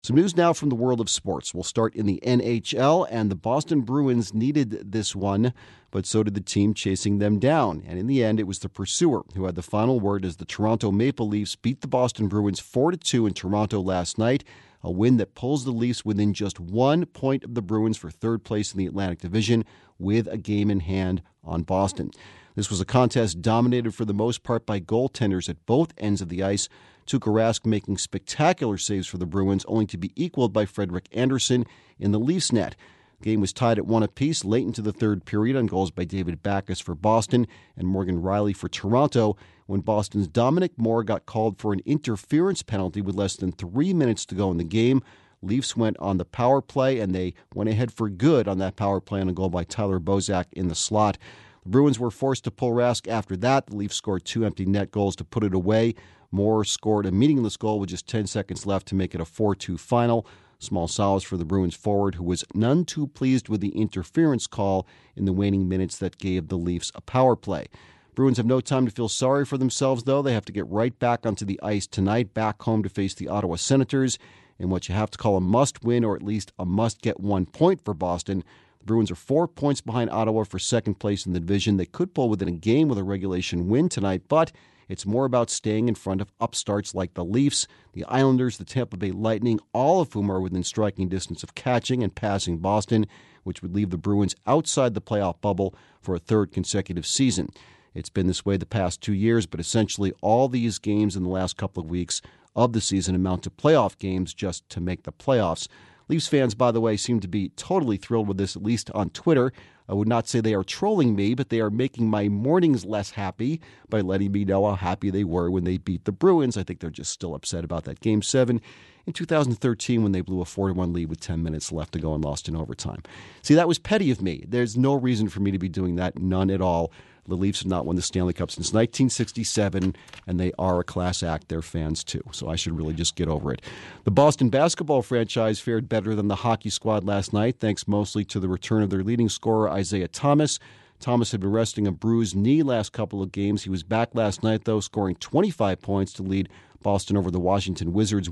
Some news now from the world of sports. We'll start in the NHL, and the Boston Bruins needed this one, but so did the team chasing them down. And in the end, it was the pursuer who had the final word as the Toronto Maple Leafs beat the Boston Bruins 4-2 in Toronto last night, a win that pulls the Leafs within just 1 point of the Bruins for third place in the Atlantic Division with a game in hand on Boston. This was a contest dominated for the most part by goaltenders at both ends of the ice, Tuukka Rask making spectacular saves for the Bruins, only to be equaled by Frederik Andersen in the Leafs net. The game was tied at 1 apiece late into the third period on goals by David Backes for Boston and Morgan Rielly for Toronto, when Boston's Dominic Moore got called for an interference penalty with less than 3 minutes to go in the game. Leafs went on the power play, and they went ahead for good on that power play on a goal by Tyler Bozak in the slot. The Bruins were forced to pull Rask after that. The Leafs scored 2 empty net goals to put it away. Moore scored a meaningless goal with just 10 seconds left to make it a 4-2 final. Small solace for the Bruins forward, who was none too pleased with the interference call in the waning minutes that gave the Leafs a power play. Bruins have no time to feel sorry for themselves, though. They have to get right back onto the ice tonight, back home to face the Ottawa Senators, in what you have to call a must-win or at least a must-get 1 point for Boston. The Bruins are 4 points behind Ottawa for second place in the division. They could pull within a game with a regulation win tonight, but it's more about staying in front of upstarts like the Leafs, the Islanders, the Tampa Bay Lightning, all of whom are within striking distance of catching and passing Boston, which would leave the Bruins outside the playoff bubble for a third consecutive season. It's been this way the past 2 years, but essentially all these games in the last couple of weeks of the season amount to playoff games just to make the playoffs. Leafs fans, by the way, seem to be totally thrilled with this, at least on Twitter. I would not say they are trolling me, but they are making my mornings less happy by letting me know how happy they were when they beat the Bruins. I think they're just still upset about that Game 7 in 2013 when they blew a 4-1 lead with 10 minutes left to go and lost in overtime. See, that was petty of me. There's no reason for me to be doing that, none at all. The Leafs have not won the Stanley Cup since 1967, and they are a class act. They're fans, too, so I should really just get over it. The Boston basketball franchise fared better than the hockey squad last night, thanks mostly to the return of their leading scorer, Isaiah Thomas. Thomas had been resting a bruised knee last couple of games. He was back last night, though, scoring 25 points to lead Boston over the Washington Wizards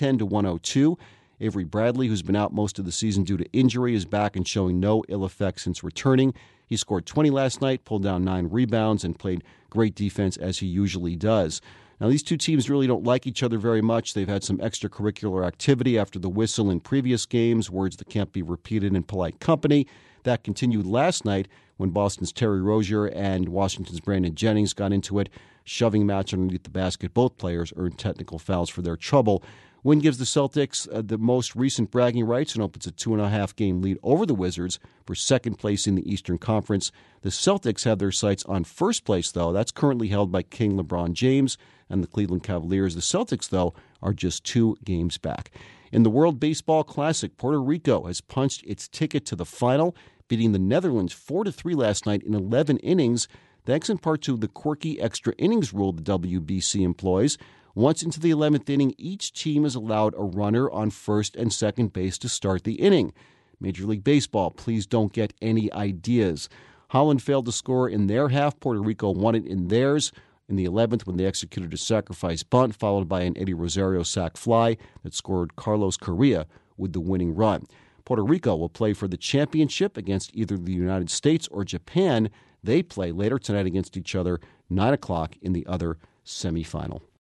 110-102. Avery Bradley, who's been out most of the season due to injury, is back and showing no ill effects since returning. He scored 20 last night, pulled down 9 rebounds, and played great defense as he usually does. Now, these two teams really don't like each other very much. They've had some extracurricular activity after the whistle in previous games, words that can't be repeated in polite company. That continued last night when Boston's Terry Rozier and Washington's Brandon Jennings got into it, shoving match underneath the basket. Both players earned technical fouls for their trouble. Win gives the Celtics the most recent bragging rights and opens a 2.5-game lead over the Wizards for second place in the Eastern Conference. The Celtics have their sights on first place, though. That's currently held by King LeBron James and the Cleveland Cavaliers. The Celtics, though, are just 2 games back. In the World Baseball Classic, Puerto Rico has punched its ticket to the final, beating the Netherlands 4-3 last night in 11 innings, thanks in part to the quirky extra innings rule the WBC employs. Once into the 11th inning, each team is allowed a runner on first and second base to start the inning. Major League Baseball, please don't get any ideas. Holland failed to score in their half. Puerto Rico won it in theirs in the 11th when they executed a sacrifice bunt, followed by an Eddie Rosario sac fly that scored Carlos Correa with the winning run. Puerto Rico will play for the championship against either the United States or Japan. They play later tonight against each other, 9 o'clock in the other semifinal.